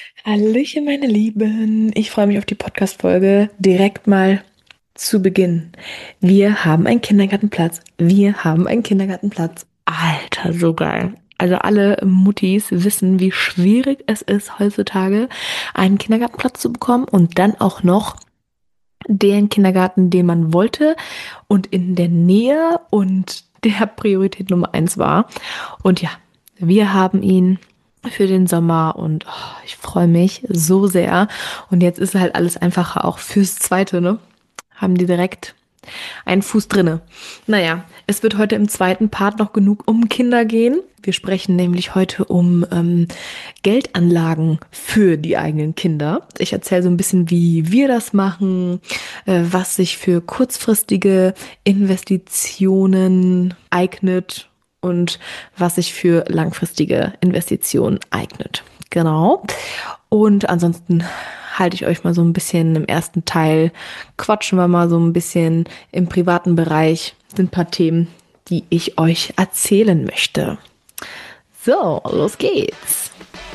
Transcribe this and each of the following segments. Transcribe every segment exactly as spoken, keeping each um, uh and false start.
Hallöchen, meine Lieben. Ich freue mich auf die Podcast-Folge direkt mal zu Beginn. Wir haben einen Kindergartenplatz. Wir haben einen Kindergartenplatz. Alter, so geil. Also alle Muttis wissen, wie schwierig es ist, heutzutage einen Kindergartenplatz zu bekommen und dann auch noch den Kindergarten, den man wollte und in der Nähe und der Priorität Nummer eins war. Und ja, wir haben ihn für den Sommer und oh, ich freue mich so sehr. Und jetzt ist halt alles einfacher auch fürs Zweite, ne? Haben die direkt einen Fuß drinne. Naja, es wird heute im zweiten Part noch genug um Kinder gehen. Wir sprechen nämlich heute um ähm, Geldanlagen für die eigenen Kinder. Ich erzähle so ein bisschen, wie wir das machen, äh, was sich für kurzfristige Investitionen eignet und was sich für langfristige Investitionen eignet. Genau. Und ansonsten halte ich euch mal so ein bisschen im ersten Teil, quatschen wir mal so ein bisschen im privaten Bereich, sind ein paar Themen, die ich euch erzählen möchte. So, los geht's.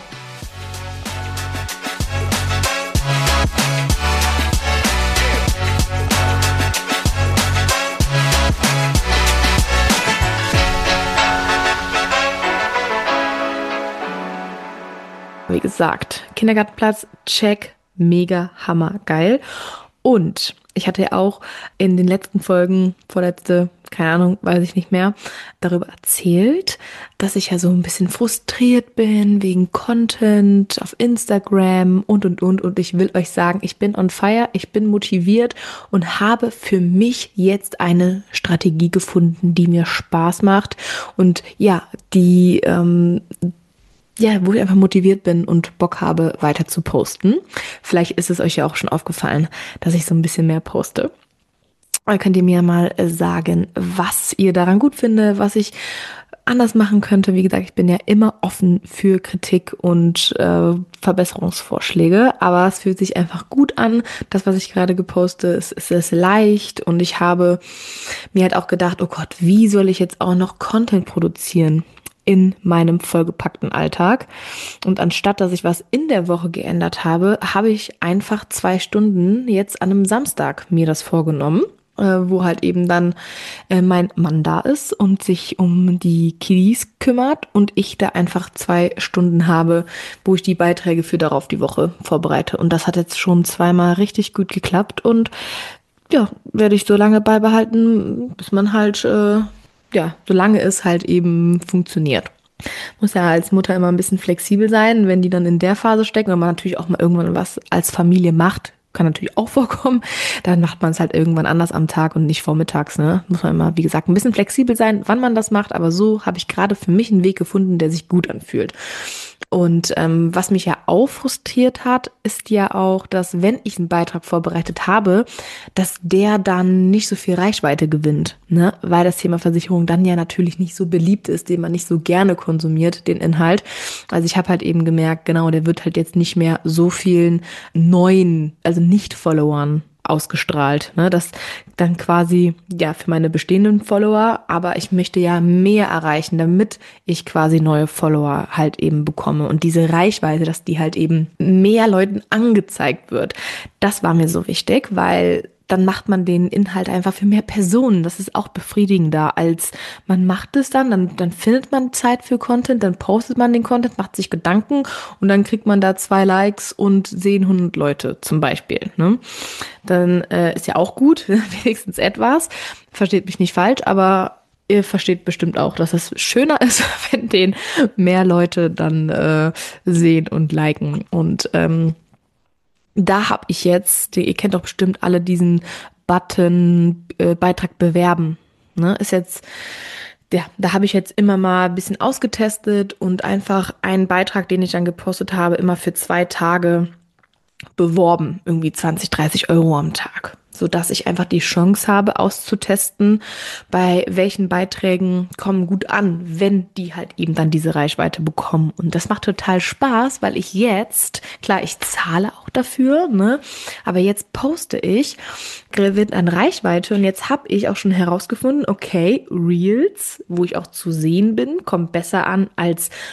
Wie gesagt, Kindergartenplatz, check, mega, hammer, geil. Und ich hatte ja auch in den letzten Folgen, vorletzte, keine Ahnung, weiß ich nicht mehr, darüber erzählt, dass ich ja so ein bisschen frustriert bin wegen Content auf Instagram und, und, und. Und ich will euch sagen, ich bin on fire, ich bin motiviert und habe für mich jetzt eine Strategie gefunden, die mir Spaß macht und ja, die ähm, ja, wo ich einfach motiviert bin und Bock habe, weiter zu posten. Vielleicht ist es euch ja auch schon aufgefallen, dass ich so ein bisschen mehr poste. Dann könnt ihr mir mal sagen, was ihr daran gut findet, was ich anders machen könnte. Wie gesagt, ich bin ja immer offen für Kritik und äh, Verbesserungsvorschläge, aber es fühlt sich einfach gut an. Das, was ich gerade gepostet, ist, ist es leicht und ich habe mir halt auch gedacht, oh Gott, wie soll ich jetzt auch noch Content produzieren in meinem vollgepackten Alltag? Und anstatt, dass ich was in der Woche geändert habe, habe ich einfach zwei Stunden jetzt an einem Samstag mir das vorgenommen, äh, wo halt eben dann äh, mein Mann da ist und sich um die Kiddies kümmert und ich da einfach zwei Stunden habe, wo ich die Beiträge für darauf die Woche vorbereite. Und das hat jetzt schon zweimal richtig gut geklappt und ja, werde ich so lange beibehalten, bis man halt, äh, ja, solange es halt eben funktioniert. Muss ja als Mutter immer ein bisschen flexibel sein, wenn die dann in der Phase stecken und man natürlich auch mal irgendwann was als Familie macht. Kann natürlich auch vorkommen. Dann macht man es halt irgendwann anders am Tag und nicht vormittags, ne? Muss man immer, wie gesagt, ein bisschen flexibel sein, wann man das macht. Aber so habe ich gerade für mich einen Weg gefunden, der sich gut anfühlt. Und ähm, was mich ja auch frustriert hat, ist ja auch, dass wenn ich einen Beitrag vorbereitet habe, dass der dann nicht so viel Reichweite gewinnt, ne? Weil das Thema Versicherung dann ja natürlich nicht so beliebt ist, den man nicht so gerne konsumiert, den Inhalt. Also ich habe halt eben gemerkt, genau, der wird halt jetzt nicht mehr so vielen neuen, also Nicht-Followern ausgestrahlt, ne? Das dann quasi, ja, für meine bestehenden Follower, aber ich möchte ja mehr erreichen, damit ich quasi neue Follower halt eben bekomme und diese Reichweite, dass die halt eben mehr Leuten angezeigt wird. Das war mir so wichtig, weil dann macht man den Inhalt einfach für mehr Personen. Das ist auch befriedigender, als man macht es dann, dann, dann findet man Zeit für Content, dann postet man den Content, macht sich Gedanken und dann kriegt man da zwei Likes und sehen hundert Leute zum Beispiel. Ne? Dann äh, ist ja auch gut, wenigstens etwas. Versteht mich nicht falsch, aber ihr versteht bestimmt auch, dass es schöner ist, wenn den mehr Leute dann äh, sehen und liken. Und ähm, da habe ich jetzt, ihr kennt doch bestimmt alle diesen Button äh, Beitrag bewerben. Ne? Ist jetzt, ja, da habe ich jetzt immer mal ein bisschen ausgetestet und einfach einen Beitrag, den ich dann gepostet habe, immer für zwei Tage beworben, irgendwie zwanzig, dreißig Euro am Tag, sodass ich einfach die Chance habe auszutesten, bei welchen Beiträgen kommen gut an, wenn die halt eben dann diese Reichweite bekommen. Und das macht total Spaß, weil ich jetzt, klar, ich zahle auch dafür, ne, aber jetzt poste ich, gewinnt an Reichweite und jetzt habe ich auch schon herausgefunden, okay, Reels, wo ich auch zu sehen bin, kommt besser an als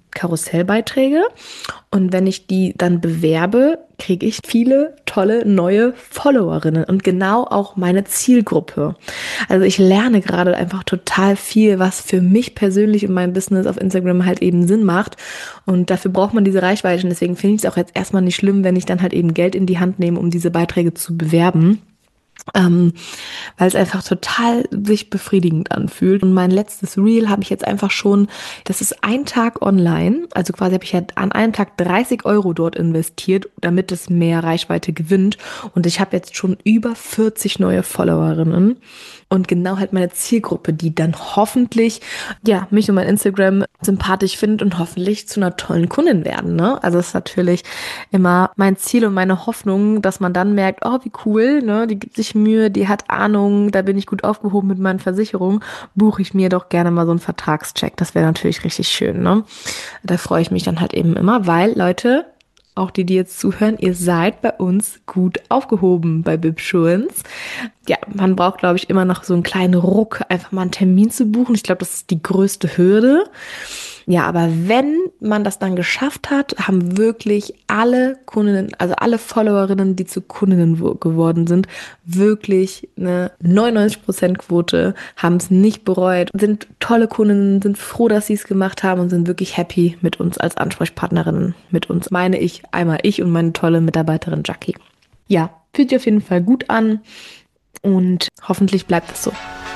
Karussellbeiträge und wenn ich die dann bewerbe, kriege ich viele tolle neue Followerinnen und genau auch meine Zielgruppe. Also ich lerne gerade einfach total viel, was für mich persönlich und mein Business auf Instagram halt eben Sinn macht und dafür braucht man diese Reichweite und deswegen finde ich es auch jetzt erstmal nicht schlimm, wenn ich dann halt eben Geld in die Hand nehme, um diese Beiträge zu bewerben. Ähm, weil es einfach total sich befriedigend anfühlt. Und mein letztes Reel habe ich jetzt einfach schon, das ist ein Tag online, also quasi habe ich ja an einem Tag dreißig Euro dort investiert, damit es mehr Reichweite gewinnt. Und ich habe jetzt schon über vierzig neue Followerinnen und genau halt meine Zielgruppe, die dann hoffentlich, ja, mich und mein Instagram sympathisch findet und hoffentlich zu einer tollen Kundin werden, ne? Also es ist natürlich immer mein Ziel und meine Hoffnung, dass man dann merkt, oh, wie cool, ne? Die gibt sich Mühe, die hat Ahnung, da bin ich gut aufgehoben mit meinen Versicherungen, buche ich mir doch gerne mal so einen Vertragscheck. Das wäre natürlich richtig schön, ne? Da freue ich mich dann halt eben immer, weil, Leute, auch die, die jetzt zuhören, ihr seid bei uns gut aufgehoben bei Bibsurance. Ja, man braucht, glaube ich, immer noch so einen kleinen Ruck, einfach mal einen Termin zu buchen. Ich glaube, das ist die größte Hürde. Ja, aber wenn man das dann geschafft hat, haben wirklich alle Kundinnen, also alle Followerinnen, die zu Kundinnen wo- geworden sind, wirklich eine neunundneunzig Prozent Quote, haben es nicht bereut, sind tolle Kundinnen, sind froh, dass sie es gemacht haben und sind wirklich happy mit uns als Ansprechpartnerinnen. Mit uns meine ich einmal ich und meine tolle Mitarbeiterin Jackie. Ja, fühlt sich auf jeden Fall gut an und hoffentlich bleibt es so.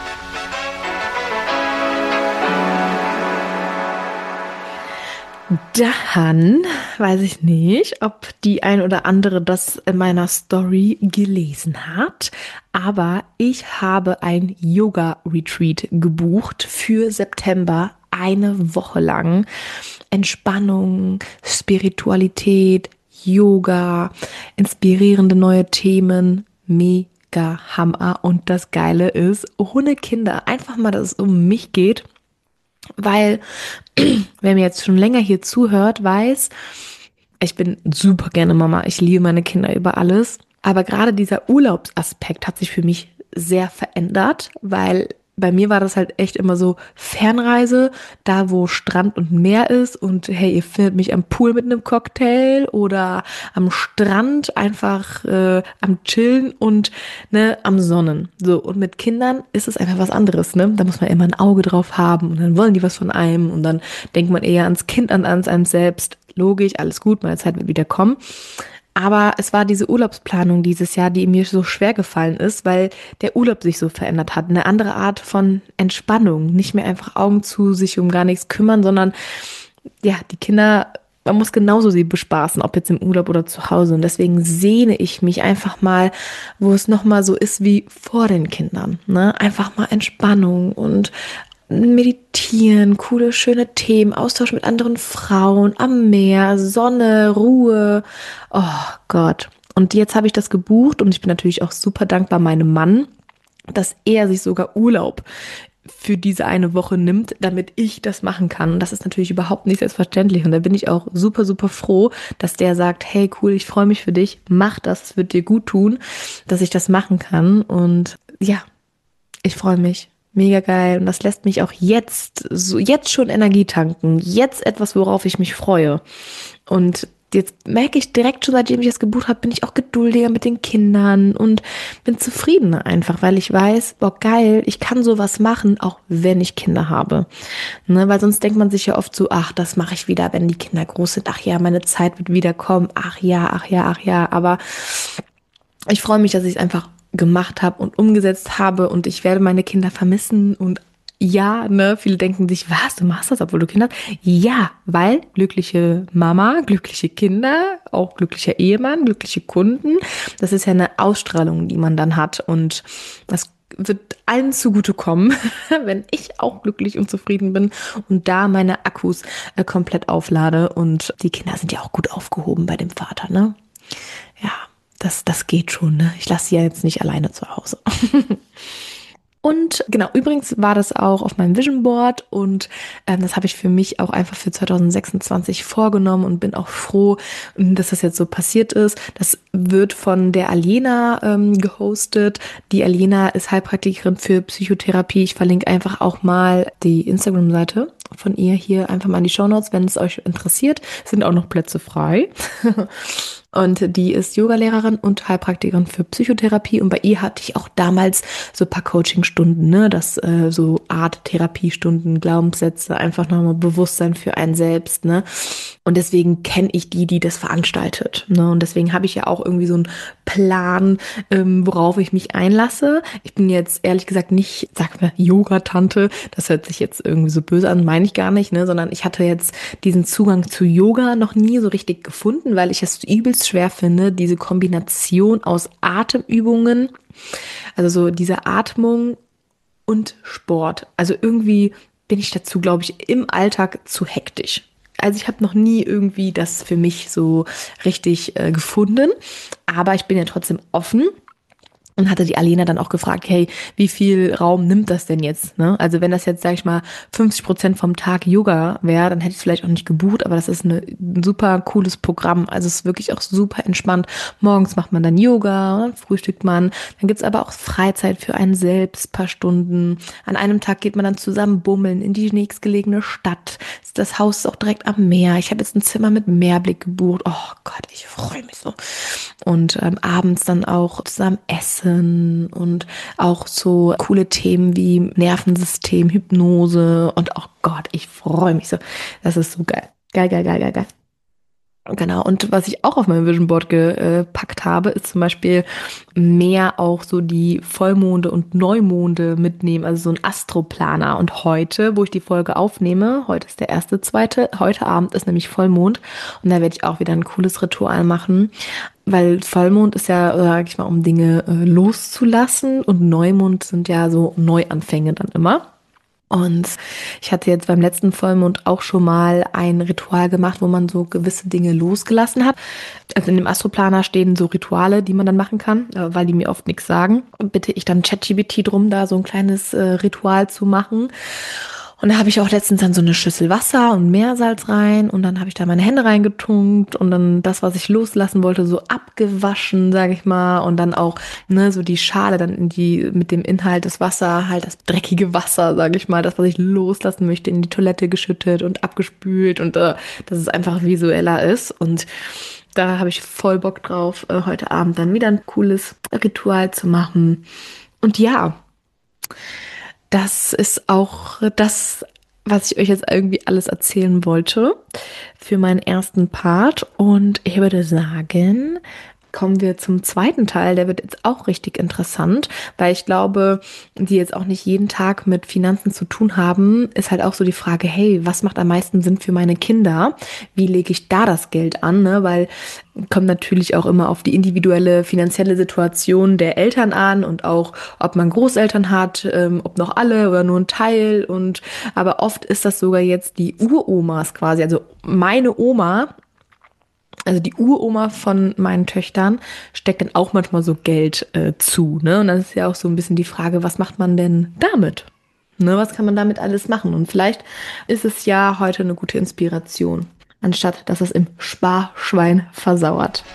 Dann weiß ich nicht, ob die ein oder andere das in meiner Story gelesen hat, aber ich habe ein Yoga-Retreat gebucht für September, eine Woche lang. Entspannung, Spiritualität, Yoga, inspirierende neue Themen, mega Hammer. Und das Geile ist, ohne Kinder, einfach mal, dass es um mich geht. Weil, wer mir jetzt schon länger hier zuhört, weiß, ich bin super gerne Mama. Ich liebe meine Kinder über alles. Aber gerade dieser Urlaubsaspekt hat sich für mich sehr verändert, weil bei mir war das halt echt immer so Fernreise, da wo Strand und Meer ist und hey, ihr findet mich am Pool mit einem Cocktail oder am Strand einfach äh, am Chillen und ne, am Sonnen. So, und mit Kindern ist es einfach was anderes, ne? Da muss man immer ein Auge drauf haben und dann wollen die was von einem und dann denkt man eher ans Kind, an, ans einem selbst. Logisch, alles gut, meine Zeit wird wieder kommen. Aber es war diese Urlaubsplanung dieses Jahr, die mir so schwer gefallen ist, weil der Urlaub sich so verändert hat. Eine andere Art von Entspannung. Nicht mehr einfach Augen zu, sich um gar nichts kümmern, sondern ja, die Kinder, man muss genauso sie bespaßen, ob jetzt im Urlaub oder zu Hause. Und deswegen sehne ich mich einfach mal, wo es nochmal so ist wie vor den Kindern. Ne? Einfach mal Entspannung und Meditieren, coole, schöne Themen, Austausch mit anderen Frauen, am Meer, Sonne, Ruhe. Oh Gott. Und jetzt habe ich das gebucht und ich bin natürlich auch super dankbar meinem Mann, dass er sich sogar Urlaub für diese eine Woche nimmt, damit ich das machen kann. Und das ist natürlich überhaupt nicht selbstverständlich. Und da bin ich auch super, super froh, dass der sagt, hey cool, ich freue mich für dich, mach das, es wird dir gut tun, dass ich das machen kann. Und ja, ich freue mich. Mega geil. Und das lässt mich auch jetzt, so jetzt schon Energie tanken. Jetzt etwas, worauf ich mich freue. Und jetzt merke ich direkt schon, seitdem ich das gebucht habe, bin ich auch geduldiger mit den Kindern und bin zufriedener einfach, weil ich weiß, boah, geil, ich kann sowas machen, auch wenn ich Kinder habe. Ne, weil sonst denkt man sich ja oft so, ach, das mache ich wieder, wenn die Kinder groß sind. Ach ja, meine Zeit wird wieder kommen. Ach ja, ach ja, ach ja. Aber ich freue mich, dass ich es einfach gemacht habe und umgesetzt habe und ich werde meine Kinder vermissen und ja, ne, viele denken sich, was, du machst das, obwohl du Kinder hast? Ja, weil glückliche Mama, glückliche Kinder, auch glücklicher Ehemann, glückliche Kunden, das ist ja eine Ausstrahlung, die man dann hat und das wird allen zugutekommen, wenn ich auch glücklich und zufrieden bin und da meine Akkus äh, komplett auflade und die Kinder sind ja auch gut aufgehoben bei dem Vater, ne? Ja. Das, das geht schon, ne? Ich lasse sie ja jetzt nicht alleine zu Hause. Und genau, übrigens war das auch auf meinem Vision Board und ähm, das habe ich für mich auch einfach für zwanzig sechsundzwanzig vorgenommen und bin auch froh, ähm, dass das jetzt so passiert ist. Das wird von der Alena ähm, gehostet. Die Alena ist Heilpraktikerin für Psychotherapie. Ich verlinke einfach auch mal die Instagram-Seite von ihr hier einfach mal in die Shownotes, wenn es euch interessiert. Es sind auch noch Plätze frei. Und die ist Yogalehrerin und Heilpraktikerin für Psychotherapie. Und bei ihr hatte ich auch damals so ein paar Coachingstunden, ne, das äh, so Art Therapiestunden, Glaubenssätze, einfach nochmal Bewusstsein für einen selbst, ne. Und deswegen kenne ich die, die das veranstaltet, ne. Und deswegen habe ich ja auch irgendwie so einen Plan, ähm, worauf ich mich einlasse. Ich bin jetzt ehrlich gesagt nicht, sag mal, Yoga-Tante. Das hört sich jetzt irgendwie so böse an, meine ich gar nicht, ne, sondern ich hatte jetzt diesen Zugang zu Yoga noch nie so richtig gefunden, weil ich es übelst schwer finde, diese Kombination aus Atemübungen, also so diese Atmung und Sport. Also irgendwie bin ich dazu, glaube ich, im Alltag zu hektisch. Also ich habe noch nie irgendwie das für mich so richtig äh, gefunden, aber ich bin ja trotzdem offen. Und hatte die Alena dann auch gefragt, hey, wie viel Raum nimmt das denn jetzt? Ne? Also wenn das jetzt, sag ich mal, fünfzig Prozent vom Tag Yoga wäre, dann hätte ich es vielleicht auch nicht gebucht, aber das ist eine, ein super cooles Programm. Also es ist wirklich auch super entspannt. Morgens macht man dann Yoga, dann frühstückt man. Dann gibt's aber auch Freizeit für einen selbst, paar Stunden. An einem Tag geht man dann zusammen bummeln in die nächstgelegene Stadt. Das Haus ist auch direkt am Meer. Ich habe jetzt ein Zimmer mit Meerblick gebucht. Oh Gott, ich freue mich so. Und ähm, abends dann auch zusammen essen und auch so coole Themen wie Nervensystem, Hypnose und oh Gott, ich freue mich so. Das ist so geil. Geil, geil, geil, geil, geil. Genau, und was ich auch auf meinem Vision Board gepackt habe, ist zum Beispiel mehr auch so die Vollmonde und Neumonde mitnehmen, also so ein Astroplaner. Und heute, wo ich die Folge aufnehme, heute ist der erste, zweite, heute Abend ist nämlich Vollmond und da werde ich auch wieder ein cooles Ritual machen, weil Vollmond ist ja, sag ich mal, um Dinge äh, loszulassen und Neumond sind ja so Neuanfänge dann immer. Und ich hatte jetzt beim letzten Vollmond auch schon mal ein Ritual gemacht, wo man so gewisse Dinge losgelassen hat. Also in dem Astroplaner stehen so Rituale, die man dann machen kann, äh, weil die mir oft nichts sagen. Und bitte ich dann ChatGPT drum, da so ein kleines äh, Ritual zu machen. Und da habe ich auch letztens dann so eine Schüssel Wasser und Meersalz rein und dann habe ich da meine Hände reingetunkt und dann das, was ich loslassen wollte, so abgewaschen, sage ich mal, und dann auch ne so die Schale dann in die mit dem Inhalt des Wasser, halt das dreckige Wasser, sage ich mal, das, was ich loslassen möchte, in die Toilette geschüttet und abgespült und äh, dass es einfach visueller ist und da habe ich voll Bock drauf, äh, heute Abend dann wieder ein cooles Ritual zu machen. Und ja, das ist auch das, was ich euch jetzt irgendwie alles erzählen wollte für meinen ersten Part. Und ich würde sagen, kommen wir zum zweiten Teil. Der wird jetzt auch richtig interessant, weil ich glaube, die jetzt auch nicht jeden Tag mit Finanzen zu tun haben, ist halt auch so die Frage, hey, was macht am meisten Sinn für meine Kinder? Wie lege ich da das Geld an? Ne? Weil kommt natürlich auch immer auf die individuelle finanzielle Situation der Eltern an und auch, ob man Großeltern hat, ähm, ob noch alle oder nur ein Teil. Und aber oft ist das sogar jetzt die Uromas quasi, also meine Oma. Also die Uroma von meinen Töchtern steckt dann auch manchmal so Geld äh, zu, ne? Und dann ist ja auch so ein bisschen die Frage, was macht man denn damit? Ne, was kann man damit alles machen? Und vielleicht ist es ja heute eine gute Inspiration, anstatt dass es im Sparschwein versauert.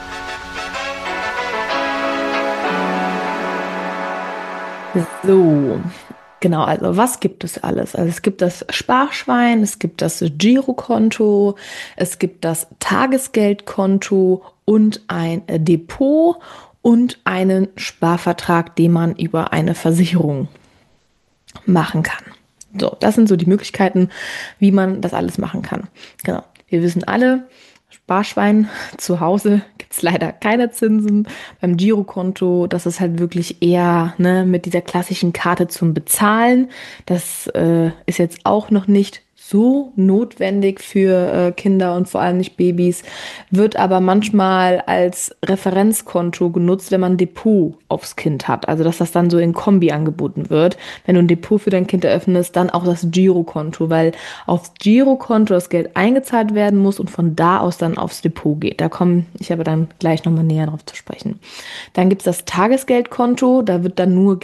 So, genau, also was gibt es alles? Also es gibt das Sparschwein, es gibt das Girokonto, es gibt das Tagesgeldkonto und ein Depot und einen Sparvertrag, den man über eine Versicherung machen kann. So, das sind so die Möglichkeiten, wie man das alles machen kann. Genau. Wir wissen alle, Sparschwein zu Hause gibt es leider keine Zinsen. Beim Girokonto, das ist halt wirklich eher ne, mit dieser klassischen Karte zum Bezahlen. Das äh, ist jetzt auch noch nicht so notwendig für äh, Kinder und vor allem nicht Babys, wird aber manchmal als Referenzkonto genutzt, wenn man ein Depot aufs Kind hat. Also dass das dann so in Kombi angeboten wird. Wenn du ein Depot für dein Kind eröffnest, dann auch das Girokonto, weil aufs Girokonto das Geld eingezahlt werden muss und von da aus dann aufs Depot geht. Da komme ich aber dann gleich nochmal näher drauf zu sprechen. Dann gibt's das Tagesgeldkonto, da wird dann nur Geld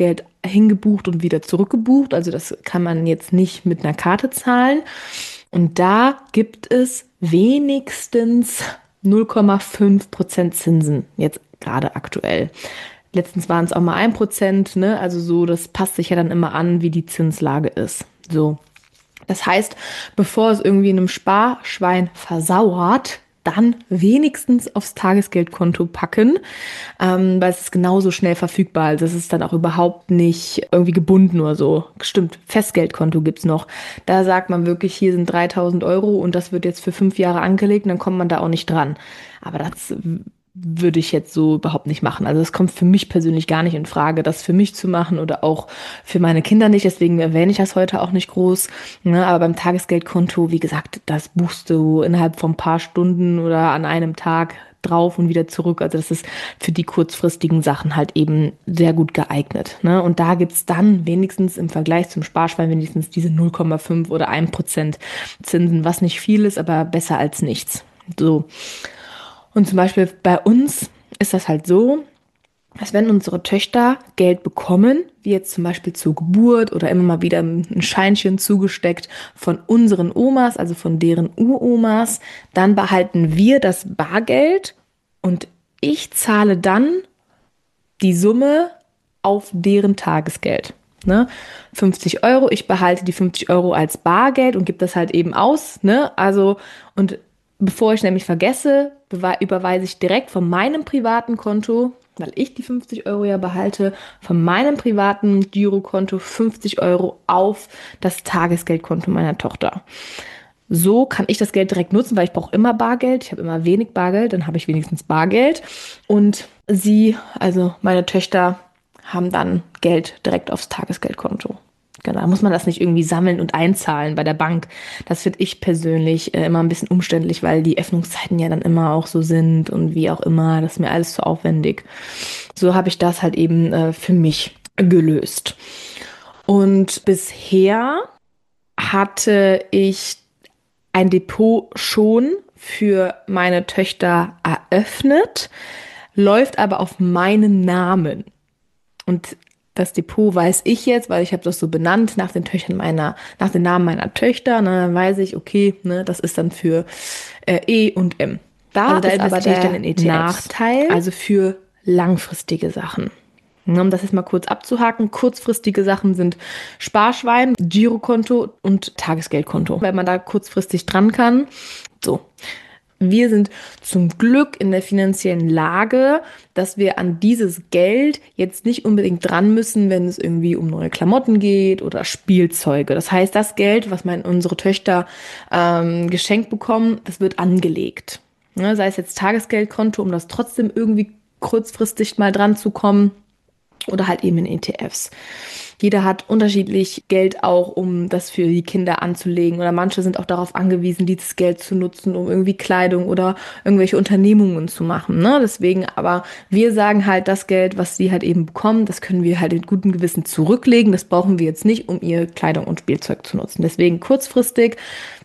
hingebucht und wieder zurückgebucht. Also das kann man jetzt nicht mit einer Karte zahlen. Und da gibt es wenigstens null Komma fünf Prozent Zinsen, jetzt gerade aktuell. Letztens waren es auch mal ein Prozent, ne? Also so, das passt sich ja dann immer an, wie die Zinslage ist. So. Das heißt, bevor es irgendwie in einem Sparschwein versauert, dann wenigstens aufs Tagesgeldkonto packen, ähm, weil es ist genauso schnell verfügbar. Also es ist dann auch überhaupt nicht irgendwie gebunden oder so. Stimmt, Festgeldkonto gibt's noch. Da sagt man wirklich, hier sind dreitausend Euro und das wird jetzt für fünf Jahre angelegt und dann kommt man da auch nicht dran. Aber das würde ich jetzt so überhaupt nicht machen. Also es kommt für mich persönlich gar nicht in Frage, das für mich zu machen oder auch für meine Kinder nicht. Deswegen erwähne ich das heute auch nicht groß. Ne? Aber beim Tagesgeldkonto, wie gesagt, das buchst du innerhalb von ein paar Stunden oder an einem Tag drauf und wieder zurück. Also das ist für die kurzfristigen Sachen halt eben sehr gut geeignet. Ne? Und da gibt's dann wenigstens im Vergleich zum Sparschwein wenigstens diese null Komma fünf oder ein Prozent Zinsen, was nicht viel ist, aber besser als nichts. So. Und zum Beispiel bei uns ist das halt so, dass wenn unsere Töchter Geld bekommen, wie jetzt zum Beispiel zur Geburt oder immer mal wieder ein Scheinchen zugesteckt von unseren Omas, also von deren Uromas, dann behalten wir das Bargeld und ich zahle dann die Summe auf deren Tagesgeld. Ne? fünfzig Euro, ich behalte die fünfzig Euro als Bargeld und gebe das halt eben aus. Ne? Also, und bevor ich nämlich vergesse, überweise ich direkt von meinem privaten Konto, weil ich die fünfzig Euro ja behalte, von meinem privaten Girokonto fünfzig Euro auf das Tagesgeldkonto meiner Tochter. So kann ich das Geld direkt nutzen, weil ich brauche immer Bargeld. Ich habe immer wenig Bargeld, dann habe ich wenigstens Bargeld. Und sie, also meine Töchter, haben dann Geld direkt aufs Tagesgeldkonto. Genau, da muss man das nicht irgendwie sammeln und einzahlen bei der Bank. Das finde ich persönlich äh, immer ein bisschen umständlich, weil die Öffnungszeiten ja dann immer auch so sind und wie auch immer. Das ist mir alles zu aufwendig. So habe ich das halt eben äh, für mich gelöst. Und bisher hatte ich ein Depot schon für meine Töchter eröffnet, läuft aber auf meinen Namen. Und das Depot weiß ich jetzt, weil ich habe das so benannt nach den Töchtern meiner, nach den Namen meiner Töchter. Ne, dann weiß ich, okay, ne, das ist dann für äh, E und M. Da, also da ist aber der dann in E T Fs. Nachteil, also für langfristige Sachen. Um das jetzt mal kurz abzuhaken, kurzfristige Sachen sind Sparschwein, Girokonto und Tagesgeldkonto, weil man da kurzfristig dran kann. So. Wir sind zum Glück in der finanziellen Lage, dass wir an dieses Geld jetzt nicht unbedingt dran müssen, wenn es irgendwie um neue Klamotten geht oder Spielzeuge. Das heißt, das Geld, was mein, unsere Töchter ähm, geschenkt bekommen, das wird angelegt. Ne, sei es jetzt Tagesgeldkonto, um das trotzdem irgendwie kurzfristig mal dran zu kommen. Oder halt eben in E T Fs. Jeder hat unterschiedlich Geld auch, um das für die Kinder anzulegen. Oder manche sind auch darauf angewiesen, dieses Geld zu nutzen, um irgendwie Kleidung oder irgendwelche Unternehmungen zu machen. Ne? Deswegen, aber wir sagen halt, das Geld, was sie halt eben bekommen, das können wir halt in gutem Gewissen zurücklegen. Das brauchen wir jetzt nicht, um ihr Kleidung und Spielzeug zu nutzen. Deswegen kurzfristig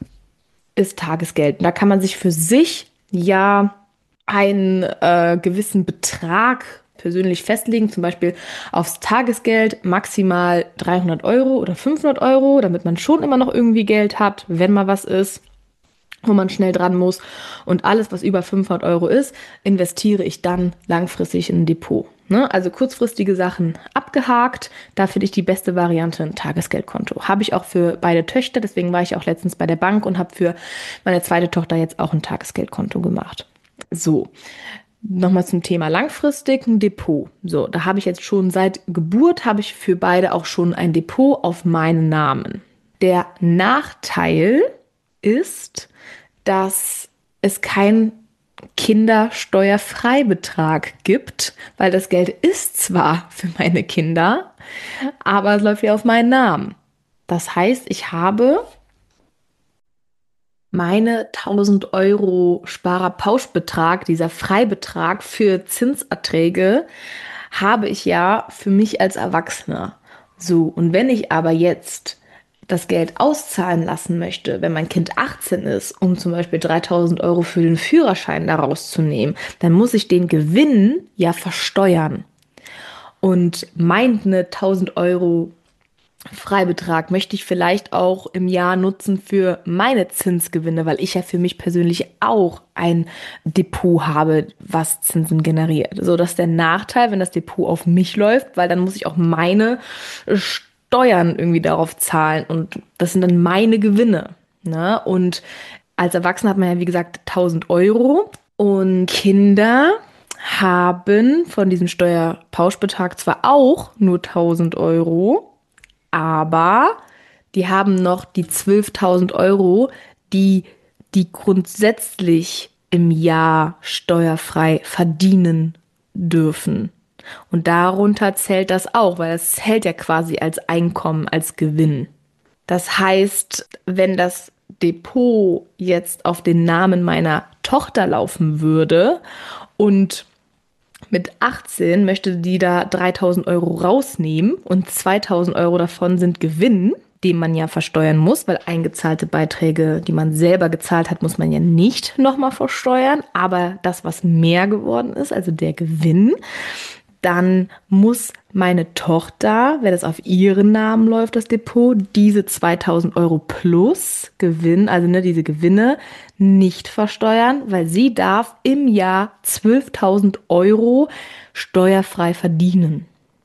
ist Tagesgeld. Und da kann man sich für sich ja einen äh, gewissen Betrag persönlich festlegen, zum Beispiel aufs Tagesgeld maximal dreihundert Euro oder fünfhundert Euro, damit man schon immer noch irgendwie Geld hat, wenn mal was ist, wo man schnell dran muss. Und alles, was über fünfhundert Euro ist, investiere ich dann langfristig in ein Depot. Ne? Also kurzfristige Sachen abgehakt, da finde ich die beste Variante ein Tagesgeldkonto. Habe ich auch für beide Töchter, deswegen war ich auch letztens bei der Bank und habe für meine zweite Tochter jetzt auch ein Tagesgeldkonto gemacht. So. Nochmal zum Thema langfristig ein Depot. So, da habe ich jetzt schon seit Geburt, habe ich für beide auch schon ein Depot auf meinen Namen. Der Nachteil ist, dass es kein Kindersteuerfreibetrag gibt, weil das Geld ist zwar für meine Kinder, aber es läuft ja auf meinen Namen. Das heißt, ich habe meine tausend Euro Sparerpauschbetrag, dieser Freibetrag für Zinserträge, habe ich ja für mich als Erwachsener. So, und wenn ich aber jetzt das Geld auszahlen lassen möchte, wenn mein Kind achtzehn ist, um zum Beispiel dreitausend Euro für den Führerschein daraus zu nehmen, dann muss ich den Gewinn ja versteuern. und meine tausend Euro Freibetrag möchte ich vielleicht auch im Jahr nutzen für meine Zinsgewinne, weil ich ja für mich persönlich auch ein Depot habe, was Zinsen generiert. So, das ist der Nachteil, wenn das Depot auf mich läuft, weil dann muss ich auch meine Steuern irgendwie darauf zahlen und das sind dann meine Gewinne. Ne? Und als Erwachsener hat man ja, wie gesagt, tausend Euro und Kinder haben von diesem Steuerpauschbetrag zwar auch nur tausend Euro, aber die haben noch die zwölftausend Euro, die die grundsätzlich im Jahr steuerfrei verdienen dürfen. Und darunter zählt das auch, weil das zählt ja quasi als Einkommen, als Gewinn. Das heißt, wenn das Depot jetzt auf den Namen meiner Tochter laufen würde und mit achtzehn möchte die da dreitausend Euro rausnehmen und zweitausend Euro davon sind Gewinn, den man ja versteuern muss, weil eingezahlte Beiträge, die man selber gezahlt hat, muss man ja nicht nochmal versteuern. Aber das, was mehr geworden ist, also der Gewinn, dann muss meine Tochter, wenn es auf ihren Namen läuft, das Depot, diese zweitausend Euro plus Gewinn, also ne, diese Gewinne, nicht versteuern, weil sie darf im Jahr zwölftausend Euro steuerfrei verdienen.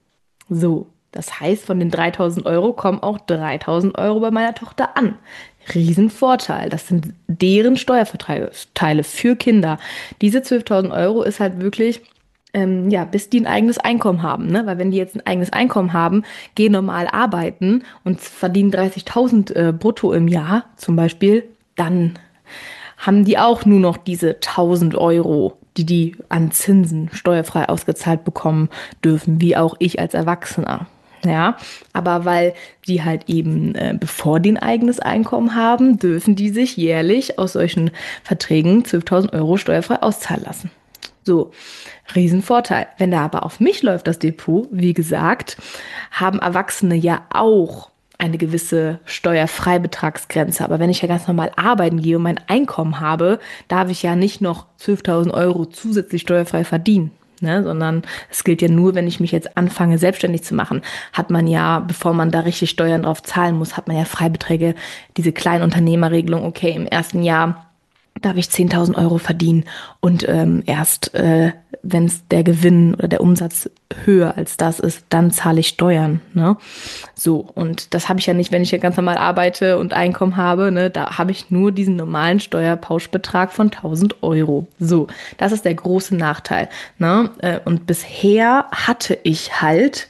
So, das heißt, von den dreitausend Euro kommen auch dreitausend Euro bei meiner Tochter an. Riesenvorteil. Das sind deren Steuerverteile für Kinder. Diese zwölftausend Euro ist halt wirklich Ähm, ja, bis die ein eigenes Einkommen haben, ne? Weil wenn die jetzt ein eigenes Einkommen haben, gehen normal arbeiten und verdienen dreißigtausend äh, brutto im Jahr zum Beispiel, dann haben die auch nur noch diese tausend Euro, die die an Zinsen steuerfrei ausgezahlt bekommen dürfen, wie auch ich als Erwachsener. Ja, aber weil die halt eben, äh, bevor die ein eigenes Einkommen haben, dürfen die sich jährlich aus solchen Verträgen zwölftausend Euro steuerfrei auszahlen lassen. So, Riesenvorteil. Wenn da aber auf mich läuft, das Depot, wie gesagt, haben Erwachsene ja auch eine gewisse Steuerfreibetragsgrenze. Aber wenn ich ja ganz normal arbeiten gehe und mein Einkommen habe, darf ich ja nicht noch zwölftausend Euro zusätzlich steuerfrei verdienen. Ne, sondern es gilt ja nur, wenn ich mich jetzt anfange, selbstständig zu machen, hat man ja, bevor man da richtig Steuern drauf zahlen muss, hat man ja Freibeträge, diese Kleinunternehmerregelung, okay, im ersten Jahr darf ich zehntausend Euro verdienen und ähm, erst, äh, wenn es der Gewinn oder der Umsatz höher als das ist, dann zahle ich Steuern. Ne? So, und das habe ich ja nicht, wenn ich ja ganz normal arbeite und Einkommen habe. Ne? Da habe ich nur diesen normalen Steuerpauschbetrag von tausend Euro. So, das ist der große Nachteil. Ne? Äh, und bisher hatte ich halt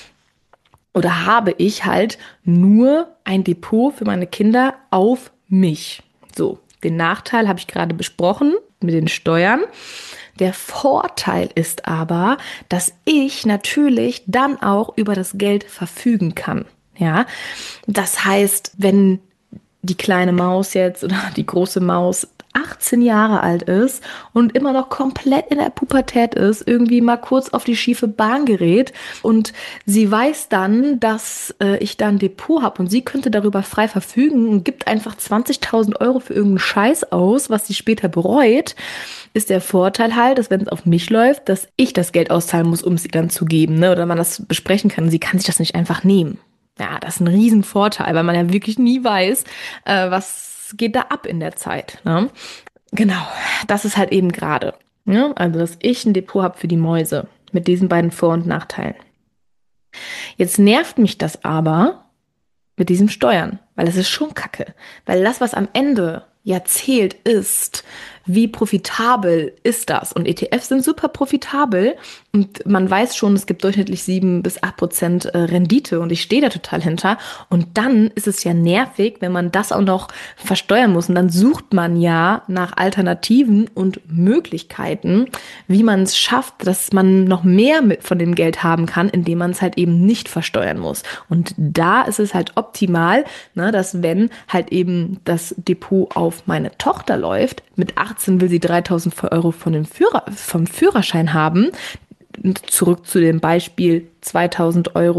oder habe ich halt nur ein Depot für meine Kinder auf mich. So. Den Nachteil habe ich gerade besprochen mit den Steuern. Der Vorteil ist aber, dass ich natürlich dann auch über das Geld verfügen kann. Ja, das heißt, wenn die kleine Maus jetzt oder die große Maus achtzehn Jahre alt ist und immer noch komplett in der Pubertät ist, irgendwie mal kurz auf die schiefe Bahn gerät und sie weiß dann, dass äh, ich da ein Depot habe und sie könnte darüber frei verfügen und gibt einfach zwanzigtausend Euro für irgendeinen Scheiß aus, was sie später bereut, ist der Vorteil halt, dass wenn es auf mich läuft, dass ich das Geld auszahlen muss, um es ihr dann zu geben, ne? Oder man das besprechen kann. Sie kann sich das nicht einfach nehmen. Ja, das ist ein Riesenvorteil, weil man ja wirklich nie weiß, äh, was geht da ab in der Zeit. Ne? Genau, das ist halt eben gerade. Ne? Also, dass ich ein Depot habe für die Mäuse mit diesen beiden Vor- und Nachteilen. Jetzt nervt mich das aber mit diesem Steuern, weil es ist schon kacke. Weil das, was am Ende ja zählt, ist, wie profitabel ist das? Und E T Fs sind super profitabel und man weiß schon, es gibt durchschnittlich sieben bis acht Prozent Rendite und ich stehe da total hinter. Und dann ist es ja nervig, wenn man das auch noch versteuern muss. Und dann sucht man ja nach Alternativen und Möglichkeiten, wie man es schafft, dass man noch mehr mit von dem Geld haben kann, indem man es halt eben nicht versteuern muss. Und da ist es halt optimal, ne, dass wenn halt eben das Depot auf meine Tochter läuft, mit achtzehn will sie dreitausend Euro von dem Führer, vom Führerschein haben. Zurück zu dem Beispiel zweitausend Euro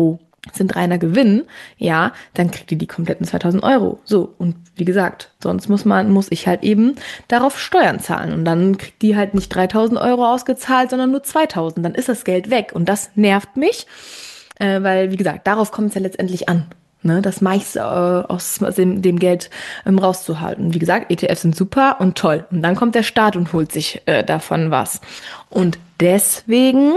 sind reiner Gewinn, ja, dann kriegt die die kompletten zweitausend Euro. So, und wie gesagt, sonst muss man, muss ich halt eben darauf Steuern zahlen. Und dann kriegt die halt nicht dreitausend Euro ausgezahlt, sondern nur zweitausend. Dann ist das Geld weg. Und das nervt mich, äh, weil, wie gesagt, darauf kommt es ja letztendlich an. Ne, das meiste äh, aus dem, dem Geld ähm, rauszuhalten. Wie gesagt, E T Fs sind super und toll. Und dann kommt der Staat und holt sich äh, davon was. Und deswegen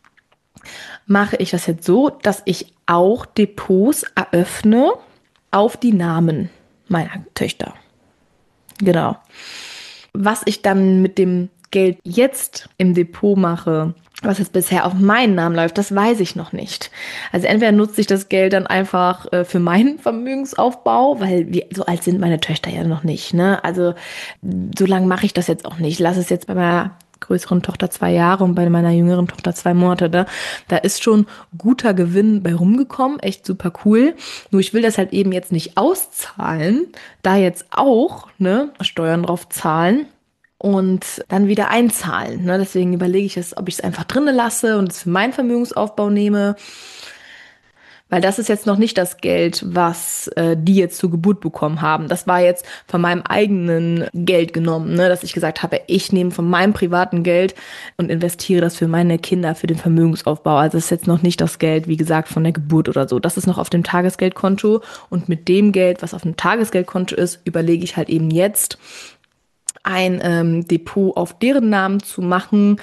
mache ich das jetzt so, dass ich auch Depots eröffne auf die Namen meiner Töchter. Genau. Was ich dann mit dem Geld jetzt im Depot mache, was jetzt bisher auf meinen Namen läuft, das weiß ich noch nicht. Also entweder nutze ich das Geld dann einfach äh, für meinen Vermögensaufbau, weil wir, so alt sind meine Töchter ja noch nicht, ne? Also so lange mache ich das jetzt auch nicht. Lass es jetzt bei meiner größeren Tochter zwei Jahre und bei meiner jüngeren Tochter zwei Monate. Da, da ist schon guter Gewinn bei rumgekommen, echt super cool. Nur ich will das halt eben jetzt nicht auszahlen, da jetzt auch ne Steuern drauf zahlen und dann wieder einzahlen. Ne? Deswegen überlege ich es, ob ich es einfach drinnen lasse und es für meinen Vermögensaufbau nehme. Weil das ist jetzt noch nicht das Geld, was äh, die jetzt zur Geburt bekommen haben. Das war jetzt von meinem eigenen Geld genommen, ne? Dass ich gesagt habe, ich nehme von meinem privaten Geld und investiere das für meine Kinder, für den Vermögensaufbau. Also das ist jetzt noch nicht das Geld, wie gesagt, von der Geburt oder so. Das ist noch auf dem Tagesgeldkonto. Und mit dem Geld, was auf dem Tagesgeldkonto ist, überlege ich halt eben jetzt, ein ähm, Depot auf deren Namen zu machen,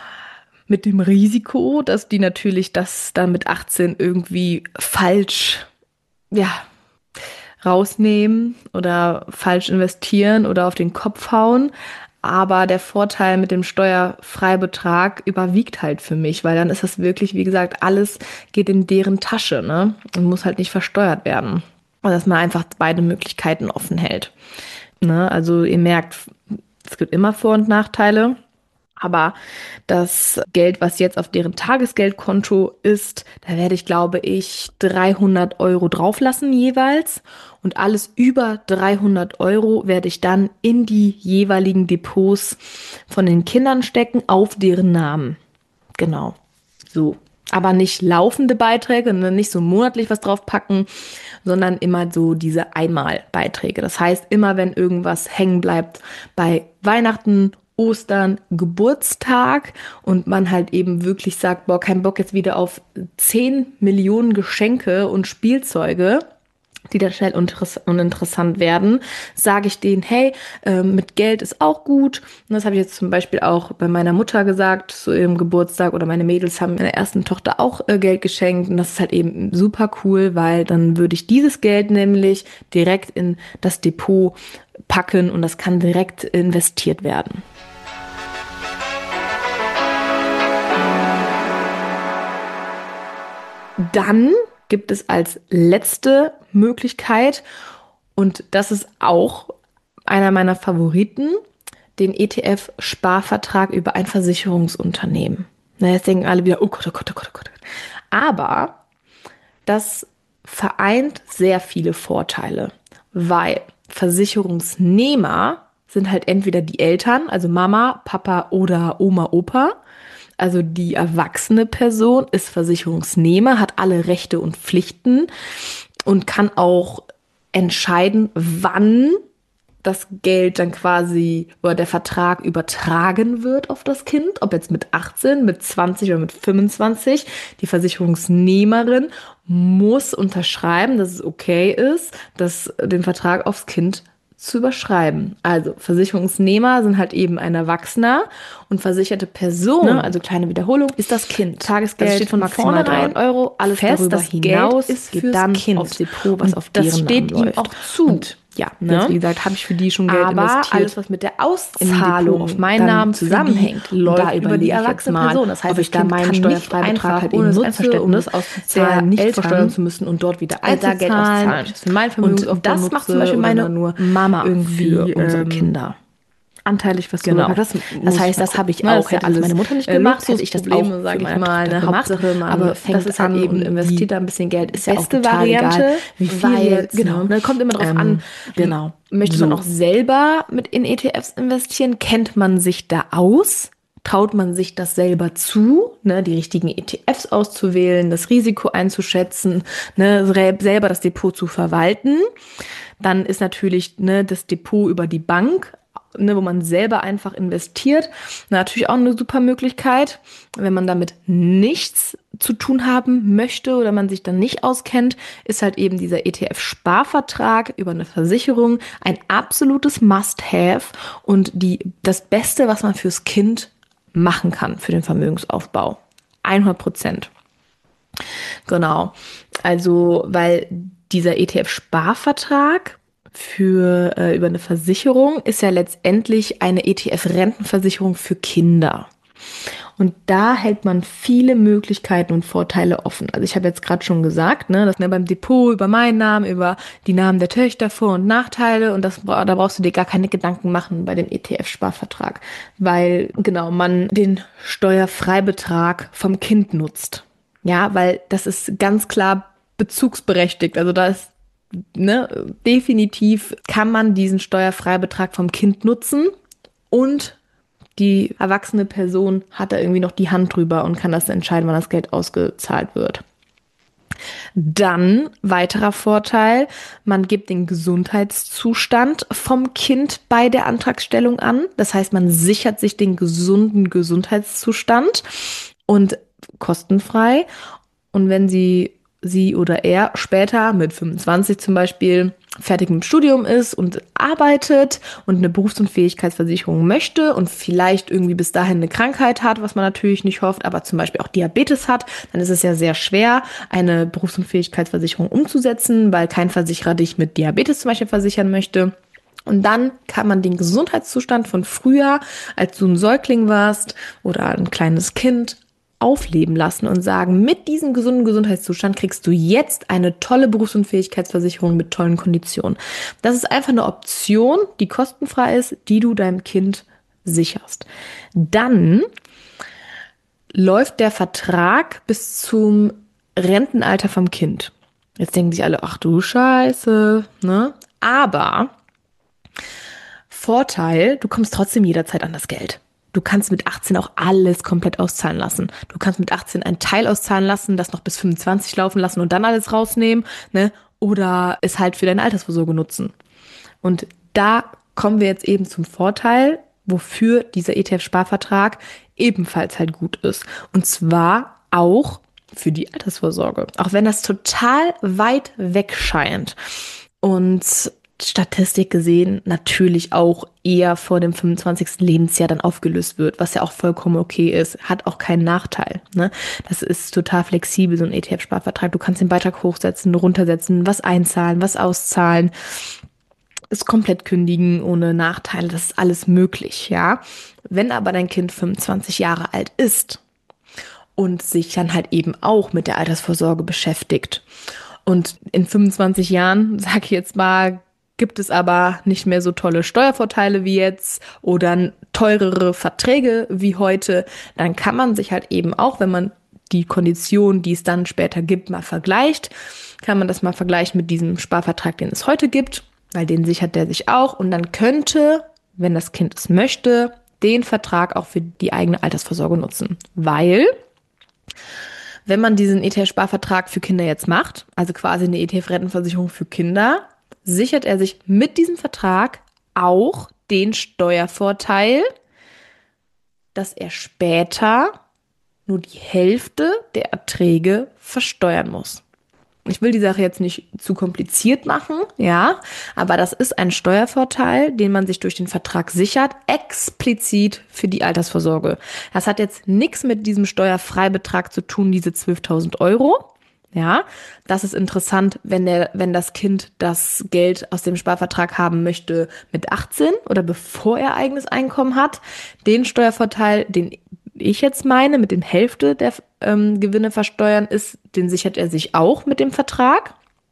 mit dem Risiko, dass die natürlich das dann mit achtzehn irgendwie falsch, ja, rausnehmen oder falsch investieren oder auf den Kopf hauen. Aber der Vorteil mit dem Steuerfreibetrag überwiegt halt für mich, weil dann ist das wirklich, wie gesagt, alles geht in deren Tasche, ne? Und muss halt nicht versteuert werden. Und dass man einfach beide Möglichkeiten offen hält. Ne? Also ihr merkt, es gibt immer Vor- und Nachteile. Aber das Geld, was jetzt auf deren Tagesgeldkonto ist, da werde ich, glaube ich, dreihundert Euro drauflassen jeweils. Und alles über dreihundert Euro werde ich dann in die jeweiligen Depots von den Kindern stecken, auf deren Namen. Genau. So. Aber nicht laufende Beiträge, nicht so monatlich was draufpacken, sondern immer so diese Einmalbeiträge. Das heißt, immer wenn irgendwas hängen bleibt bei Weihnachten, Ostern, Geburtstag und man halt eben wirklich sagt, boah, kein Bock jetzt wieder auf zehn Millionen Geschenke und Spielzeuge, die dann schnell uninteressant werden, sage ich denen, hey, äh, mit Geld ist auch gut. Und das habe ich jetzt zum Beispiel auch bei meiner Mutter gesagt, zu ihrem Geburtstag, oder meine Mädels haben meiner ersten Tochter auch äh, Geld geschenkt. Und das ist halt eben super cool, weil dann würde ich dieses Geld nämlich direkt in das Depot packen und das kann direkt investiert werden. Dann gibt es als letzte Möglichkeit, und das ist auch einer meiner Favoriten, den E T F-Sparvertrag über ein Versicherungsunternehmen. Na, jetzt denken alle wieder, oh Gott, oh Gott, oh Gott, oh Gott. Aber das vereint sehr viele Vorteile, weil Versicherungsnehmer sind halt entweder die Eltern, also Mama, Papa oder Oma, Opa. Also die erwachsene Person ist Versicherungsnehmer, hat alle Rechte und Pflichten und kann auch entscheiden, wann das Geld dann quasi oder der Vertrag übertragen wird auf das Kind, ob jetzt mit achtzehn, mit zwanzig oder mit fünfundzwanzig. Die Versicherungsnehmerin muss unterschreiben, dass es okay ist, dass den Vertrag aufs Kind zu überschreiben. Also Versicherungsnehmer sind halt eben ein Erwachsener und versicherte Person, ne, also kleine Wiederholung, ist das Kind. Tagesgeld das steht von maximal dreihundert Euro, alles fest, darüber das hinaus Geld ist geht fürs dann Kind. aufs Depot, was Und auf das deren steht Namen ihm läuft. auch zu. Und ja, Ne? jetzt, wie gesagt, habe ich für die schon Geld Aber investiert. alles, was mit der Im Depot Auszahlung auf meinen dann Namen für zusammenhängt, die läuft da über die erwachsene Person. Das heißt, ob das ich da Kind meinen kann Steuerfreibetrag nicht halt einfach eben ohne das nutze, Einverständnis um auszuzahlen, der nicht Eltern versteuern zu müssen und dort wieder all da Geld einzuzahlen. auszahlen. Das für mein Vermögensaufbau Und das macht zum Beispiel meine nur Mama irgendwie für unsere ähm, Kinder. anteilig was Genau. drüber. Das, Das heißt, das habe ich auch. Das hätte alles meine Mutter nicht äh, gemacht, hätte ich das auch Luxusprobleme, für sag ich meine mal, Tochter ne? gemacht. Hauptsache, man aber fängt fängt es an an und und investiert da ein bisschen Geld. Ist ja auch beste total Variante, egal, wie viel weil, jetzt. genau, Ne? ne, kommt immer drauf Ähm, an. Genau. Möchte So. man man auch selber mit in E T Fs investieren? Kennt man sich da aus? traut man sich das selber zu, ne, die richtigen E T Fs auszuwählen, das Risiko einzuschätzen, ne, selber das Depot zu verwalten. Dann ist natürlich, ne, das Depot über die Bank, ne, wo man selber einfach investiert, natürlich auch eine super Möglichkeit. Wenn man damit nichts zu tun haben möchte oder man sich dann nicht auskennt, ist halt eben dieser E T F-Sparvertrag über eine Versicherung ein absolutes Must-Have und die, das Beste, was man fürs Kind machen kann, für den Vermögensaufbau. hundert Prozent. Genau. Also, weil dieser E T F-Sparvertrag für äh, über eine Versicherung ist ja letztendlich eine E T F-Rentenversicherung für Kinder. Und da hält man viele Möglichkeiten und Vorteile offen. Also ich habe jetzt gerade schon gesagt, ne, dass ne, beim Depot über meinen Namen, über die Namen der Töchter, Vor- und Nachteile und das, da brauchst du dir gar keine Gedanken machen bei dem E T F-Sparvertrag, weil genau man den Steuerfreibetrag vom Kind nutzt. Ja, weil das ist ganz klar bezugsberechtigt. Also da ist ne, definitiv kann man diesen Steuerfreibetrag vom Kind nutzen und die erwachsene Person hat da irgendwie noch die Hand drüber und kann das entscheiden, wann das Geld ausgezahlt wird. Dann, weiterer Vorteil, man gibt den Gesundheitszustand vom Kind bei der Antragstellung an. Das heißt, man sichert sich den gesunden Gesundheitszustand und kostenfrei. Und wenn sie sie oder er später mit fünfundzwanzig zum Beispiel fertig mit dem Studium ist und arbeitet und eine Berufsunfähigkeitsversicherung möchte und vielleicht irgendwie bis dahin eine Krankheit hat, was man natürlich nicht hofft, aber zum Beispiel auch Diabetes hat, dann ist es ja sehr schwer, eine Berufsunfähigkeitsversicherung umzusetzen, weil kein Versicherer dich mit Diabetes zum Beispiel versichern möchte. Und dann kann man den Gesundheitszustand von früher, als du ein Säugling warst oder ein kleines Kind, aufleben lassen und sagen, mit diesem gesunden Gesundheitszustand kriegst du jetzt eine tolle Berufsunfähigkeitsversicherung mit tollen Konditionen. Das ist einfach eine Option, die kostenfrei ist, die du deinem Kind sicherst. Dann läuft der Vertrag bis zum Rentenalter vom Kind. Jetzt denken sich alle, ach du Scheiße, ne? Aber Vorteil, du kommst trotzdem jederzeit an das Geld. Du kannst mit achtzehn auch alles komplett auszahlen lassen. Du kannst mit achtzehn einen Teil auszahlen lassen, das noch bis fünfundzwanzig laufen lassen und dann alles rausnehmen, ne? Oder es halt für deine Altersvorsorge nutzen. Und da kommen wir jetzt eben zum Vorteil, wofür dieser E T F-Sparvertrag ebenfalls halt gut ist. Und zwar auch für die Altersvorsorge. Auch wenn das total weit weg scheint. Und Statistik gesehen natürlich auch eher vor dem fünfundzwanzigsten Lebensjahr dann aufgelöst wird, was ja auch vollkommen okay ist, hat auch keinen Nachteil. Ne? Das ist total flexibel, so ein E T F-Sparvertrag. Du kannst den Beitrag hochsetzen, runtersetzen, was einzahlen, was auszahlen, es komplett kündigen ohne Nachteile, das ist alles möglich, ja. Wenn aber dein Kind fünfundzwanzig Jahre alt ist und sich dann halt eben auch mit der Altersvorsorge beschäftigt und in fünfundzwanzig Jahren, sag ich jetzt mal, gibt es aber nicht mehr so tolle Steuervorteile wie jetzt oder teurere Verträge wie heute, dann kann man sich halt eben auch, wenn man die Konditionen, die es dann später gibt, mal vergleicht, kann man das mal vergleichen mit diesem Sparvertrag, den es heute gibt, weil den sichert der sich auch und dann könnte, wenn das Kind es möchte, den Vertrag auch für die eigene Altersvorsorge nutzen, weil wenn man diesen E T F-Sparvertrag für Kinder jetzt macht, also quasi eine E T F-Rentenversicherung für Kinder, sichert er sich mit diesem Vertrag auch den Steuervorteil, dass er später nur die Hälfte der Erträge versteuern muss. Ich will die Sache jetzt nicht zu kompliziert machen, ja, aber das ist ein Steuervorteil, den man sich durch den Vertrag sichert, explizit für die Altersvorsorge. Das hat jetzt nichts mit diesem Steuerfreibetrag zu tun, diese zwölftausend Euro. Ja, das ist interessant, wenn der, wenn das Kind das Geld aus dem Sparvertrag haben möchte mit achtzehn oder bevor er eigenes Einkommen hat. Den Steuervorteil, den ich jetzt meine, mit den Hälfte der ähm, Gewinne versteuern ist, den sichert er sich auch mit dem Vertrag.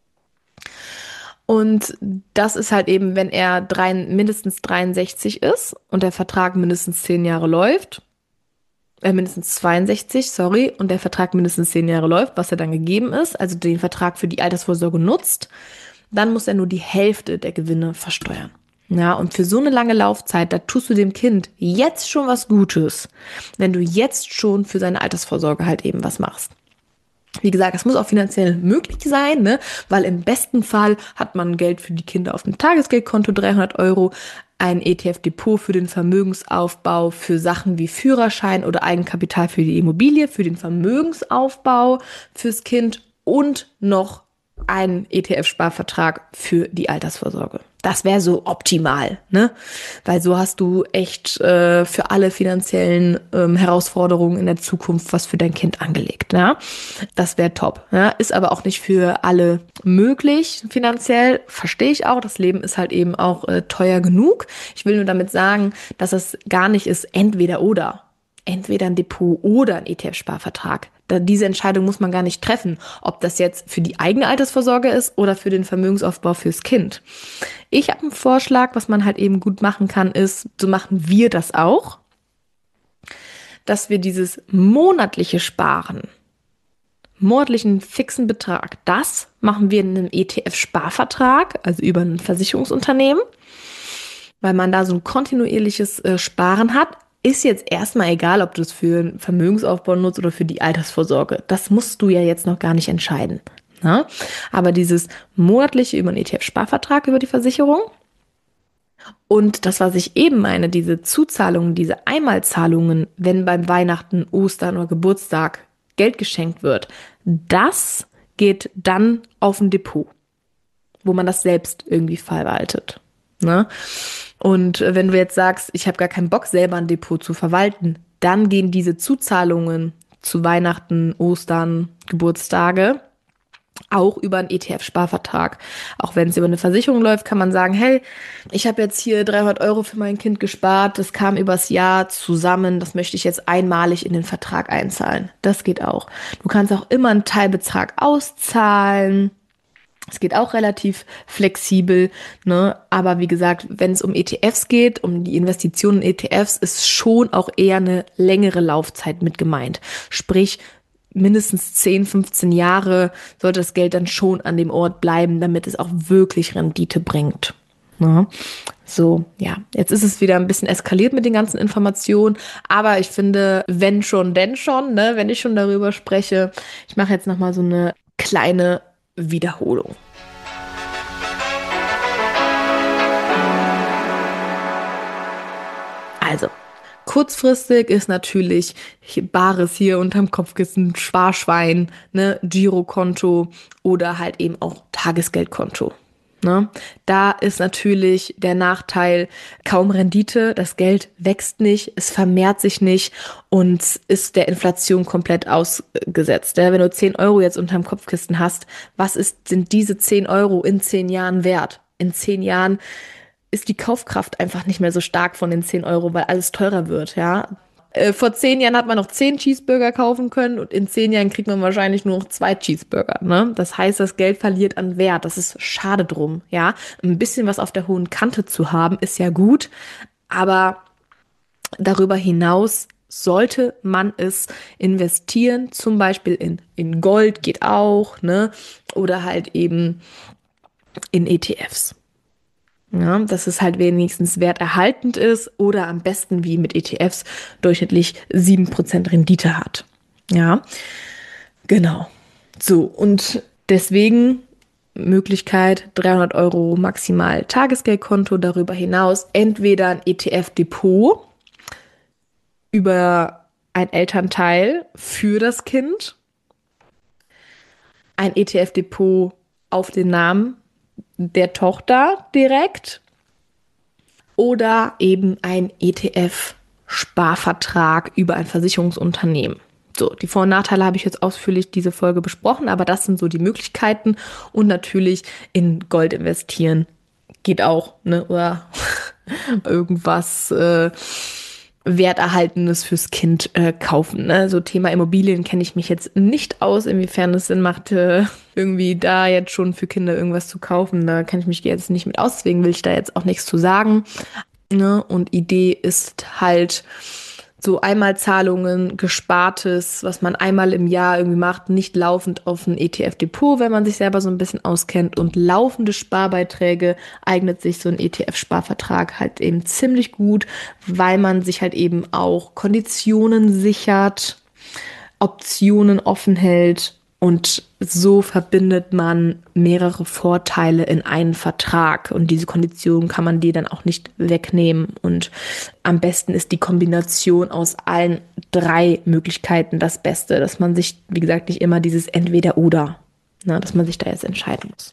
Und das ist halt eben, wenn er drei, mindestens dreiundsechzig ist und der Vertrag mindestens zehn Jahre läuft, äh, mindestens zweiundsechzig, sorry, und der Vertrag mindestens zehn Jahre läuft, was er dann gegeben ist, also den Vertrag für die Altersvorsorge nutzt, dann muss er nur die Hälfte der Gewinne versteuern. Ja, und für so eine lange Laufzeit, da tust du dem Kind jetzt schon was Gutes, wenn du jetzt schon für seine Altersvorsorge halt eben was machst. Wie gesagt, es muss auch finanziell möglich sein, ne? Weil im besten Fall hat man Geld für die Kinder auf dem Tagesgeldkonto, dreihundert Euro, ein E T F-Depot für den Vermögensaufbau, für Sachen wie Führerschein oder Eigenkapital für die Immobilie, für den Vermögensaufbau fürs Kind und noch einen E T F-Sparvertrag für die Altersvorsorge. Das wäre so optimal, ne? Weil so hast du echt äh, für alle finanziellen ähm, Herausforderungen in der Zukunft was für dein Kind angelegt, ja? Das wäre top, ja? Ist aber auch nicht für alle möglich finanziell, verstehe ich auch. Das Leben ist halt eben auch äh, teuer genug. Ich will nur damit sagen, dass es gar nicht ist entweder oder. Entweder ein Depot oder ein E T F-Sparvertrag. Da, diese Entscheidung muss man gar nicht treffen, ob das jetzt für die eigene Altersvorsorge ist oder für den Vermögensaufbau fürs Kind. Ich habe einen Vorschlag, was man halt eben gut machen kann, ist, so machen wir das auch, dass wir dieses monatliche Sparen, monatlichen fixen Betrag, das machen wir in einem E T F-Sparvertrag, also über ein Versicherungsunternehmen, weil man da so ein kontinuierliches äh, Sparen hat. Ist jetzt erstmal egal, ob du es für einen Vermögensaufbau nutzt oder für die Altersvorsorge. Das musst du ja jetzt noch gar nicht entscheiden. Na? Aber dieses monatliche über einen E T F-Sparvertrag über die Versicherung und das, was ich eben meine, diese Zuzahlungen, diese Einmalzahlungen, wenn beim Weihnachten, Ostern oder Geburtstag Geld geschenkt wird, das geht dann auf ein Depot, wo man das selbst irgendwie verwaltet. Ne? Und wenn du jetzt sagst, ich habe gar keinen Bock, selber ein Depot zu verwalten, dann gehen diese Zuzahlungen zu Weihnachten, Ostern, Geburtstage auch über einen E T F-Sparvertrag. Auch wenn es über eine Versicherung läuft, kann man sagen, hey, ich habe jetzt hier dreihundert Euro für mein Kind gespart, das kam übers Jahr zusammen, das möchte ich jetzt einmalig in den Vertrag einzahlen. Das geht auch. Du kannst auch immer einen Teilbetrag auszahlen. Es geht auch relativ flexibel, ne? Aber wie gesagt, wenn es um E T Fs geht, um die Investitionen in E T Fs, ist schon auch eher eine längere Laufzeit mit gemeint. Sprich, mindestens zehn, fünfzehn Jahre sollte das Geld dann schon an dem Ort bleiben, damit es auch wirklich Rendite bringt. Ne? So, ja, jetzt ist es wieder ein bisschen eskaliert mit den ganzen Informationen, aber ich finde, wenn schon, denn schon, ne? Wenn ich schon darüber spreche, ich mache jetzt nochmal so eine kleine Wiederholung. Also, kurzfristig ist natürlich Bares hier unterm Kopfkissen, Sparschwein, ne, Girokonto oder halt eben auch Tagesgeldkonto. Ne? Da ist natürlich der Nachteil kaum Rendite, das Geld wächst nicht, es vermehrt sich nicht und ist der Inflation komplett ausgesetzt. Ja, wenn du zehn Euro jetzt unterm Kopfkissen hast, was ist, sind diese zehn Euro in zehn Jahren wert? In zehn Jahren ist die Kaufkraft einfach nicht mehr so stark von den zehn Euro, weil alles teurer wird, ja. Äh, vor zehn Jahren hat man noch zehn Cheeseburger kaufen können und in zehn Jahren kriegt man wahrscheinlich nur noch zwei Cheeseburger, ne? Das heißt, das Geld verliert an Wert. Das ist schade drum, ja. Ein bisschen was auf der hohen Kante zu haben, ist ja gut, aber darüber hinaus sollte man es investieren, zum Beispiel in, in Gold geht auch, ne? Oder halt eben in E T Fs. Ja, dass es halt wenigstens werterhaltend ist oder am besten wie mit E T Fs durchschnittlich sieben Prozent Rendite hat. Ja, genau. So, und deswegen Möglichkeit dreihundert Euro maximal Tagesgeldkonto, darüber hinaus entweder ein E T F-Depot über ein Elternteil für das Kind, ein E T F-Depot auf den Namen der Tochter direkt oder eben ein E T F-Sparvertrag über ein Versicherungsunternehmen. So, die Vor- und Nachteile habe ich jetzt ausführlich diese Folge besprochen, aber das sind so die Möglichkeiten und natürlich in Gold investieren geht auch, ne, oder irgendwas äh, Werterhaltenes fürs Kind äh, kaufen. Ne? So Thema Immobilien kenne ich mich jetzt nicht aus, inwiefern es Sinn macht, äh, irgendwie da jetzt schon für Kinder irgendwas zu kaufen. Da kenne ich mich jetzt nicht mit aus, deswegen will ich da jetzt auch nichts zu sagen. Ne? Und Idee ist halt so Einmalzahlungen, Gespartes, was man einmal im Jahr irgendwie macht, nicht laufend auf ein E T F-Depot, wenn man sich selber so ein bisschen auskennt. Und laufende Sparbeiträge eignet sich so ein E T F-Sparvertrag halt eben ziemlich gut, weil man sich halt eben auch Konditionen sichert, Optionen offen hält. Und so verbindet man mehrere Vorteile in einen Vertrag. Und diese Konditionen kann man dir dann auch nicht wegnehmen. Und am besten ist die Kombination aus allen drei Möglichkeiten das Beste, dass man sich, wie gesagt, nicht immer dieses Entweder-Oder, ne, dass man sich da jetzt entscheiden muss.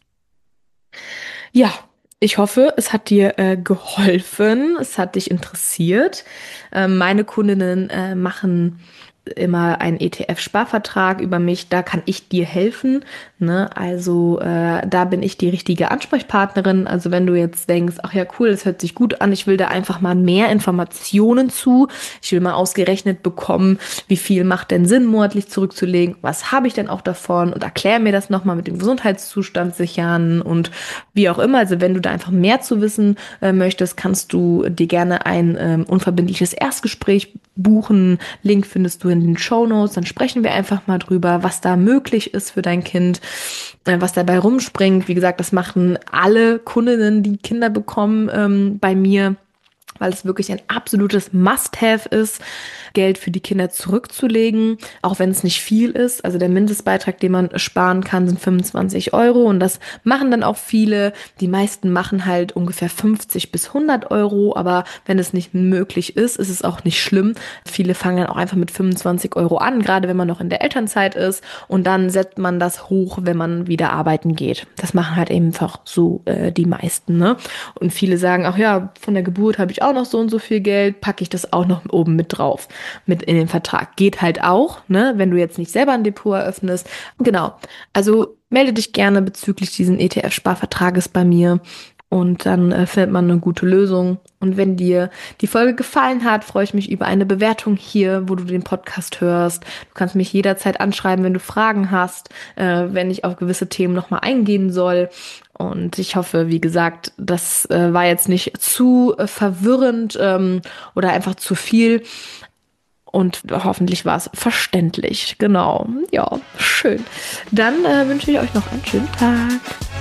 Ja, ich hoffe, es hat dir äh, geholfen, es hat dich interessiert. Äh, meine Kundinnen äh, machen immer einen E T F-Sparvertrag über mich, da kann ich dir helfen, ne? Also äh, da bin ich die richtige Ansprechpartnerin. Also wenn du jetzt denkst, ach ja cool, das hört sich gut an, ich will da einfach mal mehr Informationen zu, ich will mal ausgerechnet bekommen, wie viel macht denn Sinn, monatlich zurückzulegen, was habe ich denn auch davon, und erklär mir das nochmal mit dem Gesundheitszustand sichern und wie auch immer. Also wenn du da einfach mehr zu wissen äh, möchtest, kannst du dir gerne ein ähm, unverbindliches Erstgespräch buchen. Link findest du in den Shownotes. Dann sprechen wir einfach mal drüber, was da möglich ist für dein Kind, äh, was dabei rumspringt. Wie gesagt, das machen alle Kundinnen, die Kinder bekommen, ähm, bei mir, weil es wirklich ein absolutes Must-have ist, Geld für die Kinder zurückzulegen, auch wenn es nicht viel ist. Also der Mindestbeitrag, den man sparen kann, sind fünfundzwanzig Euro, und das machen dann auch viele. Die meisten machen halt ungefähr fünfzig bis hundert Euro, aber wenn es nicht möglich ist, ist es auch nicht schlimm. Viele fangen dann auch einfach mit fünfundzwanzig Euro an, gerade wenn man noch in der Elternzeit ist, und dann setzt man das hoch, wenn man wieder arbeiten geht. Das machen halt eben einfach so äh, die meisten, ne? Und viele sagen, ach ja, von der Geburt habe ich auch noch so und so viel Geld, packe ich das auch noch oben mit drauf, mit in den Vertrag. Geht halt auch, ne, wenn du jetzt nicht selber ein Depot eröffnest. Genau, also melde dich gerne bezüglich diesen E T F-Sparvertrages bei mir, und dann äh, findet man eine gute Lösung. Und wenn dir die Folge gefallen hat, freue ich mich über eine Bewertung hier, wo du den Podcast hörst. Du kannst mich jederzeit anschreiben, wenn du Fragen hast, äh, wenn ich auf gewisse Themen nochmal eingehen soll. Und ich hoffe, wie gesagt, das äh, war jetzt nicht zu äh, verwirrend ähm, oder einfach zu viel. Und hoffentlich war es verständlich. Genau. Ja, schön. Dann äh, wünsche ich euch noch einen schönen Tag.